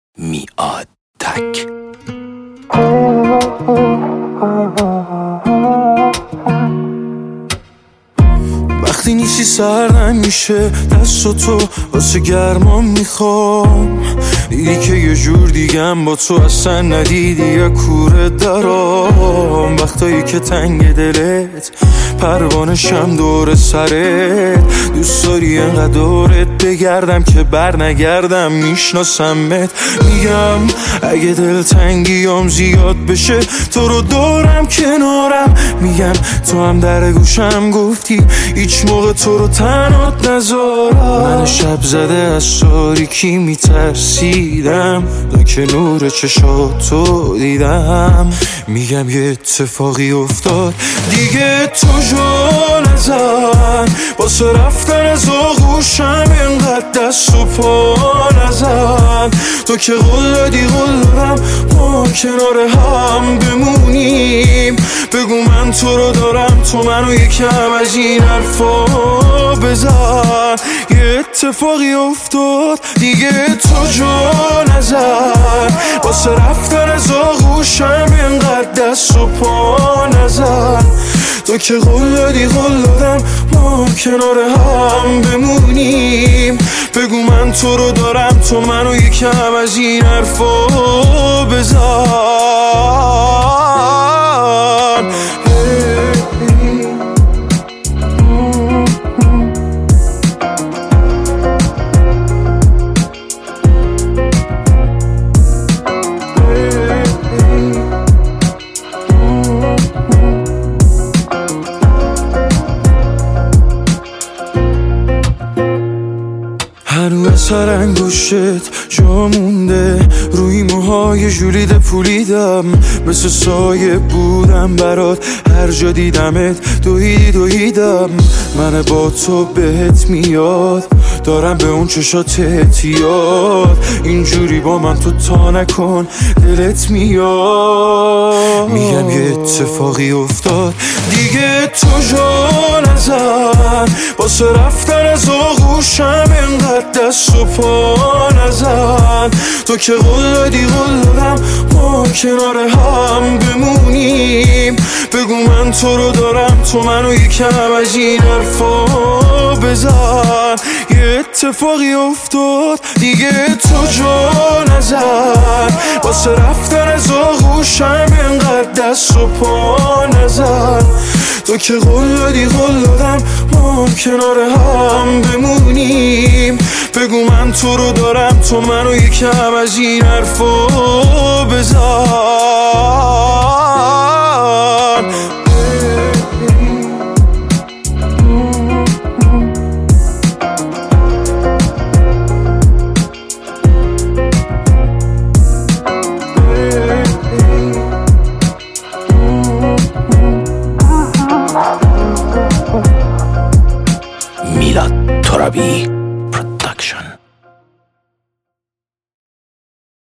میاد تک. وقتی نیستی سردم میشه دست و تو واسه گرمام میخوام. دیدی که یه جور دیگم با تو اصلا ندیدی یا کوره دارم. وقتایی که تنگ دلت پروانشم دور سرت، دوست داری انقدر دورت بگردم که بر نگردم. میشناسمت میگم اگه دلتنگیام زیاد بشه تو رو دارم کنارم. میگم تو هم در گوشم گفتی هیچ موقع تو رو تنهات نذارم. من شب زده از تاریکی میترسیدم تا که نور چشاتو دیدم. میگم یه اتفاقی افتاد دیگه تو جا نزن، واسه رفتن از آغوشم اینقدر دست و پا نزن. تو که قول دادی قول دادم ما کنار هم بمونیم. بگو من تو رو دارم تو منو یکم از این حرفا بزن. یه اتفاقی افتاد دیگه تو جا نزن، واسه رفتن از آغوشم اینقدر دست و پا نزن. تو که قول دادی قول دادم ما کنار هم بمونیم. بگو من تو رو دارم تو منو یکم از این حرفا بزن. هنوز سر انگشت جا مونده روی موهای ژولیده پولیدم. مثل سایه بودم برات هر جا دیدمت دویدم. من با تو بهت میاد دارم به اون چشات احتیاط. اینجوری با من تو تا نکن دلت میاد. میگم یه اتفاقی افتاد دیگه تو جا نزن، واسه رفتن از آغوشم اینقدر دست و پا نزن. تو که قول دادی قول دادم ما کنار هم بمونیم. بگو من تو رو دارم تو منو یکم از این حرفا بزن. یه اتفاقی افتاد دیگه تو جا نزن، واسه رفتن از آغوشم اینقدر دست و پا نزن. تو که قول دادی قول دادم ما کنار هم بمونیم. بگو من تو رو دارم تو منو یکم از این حرفا بزن. میلاد ترابی.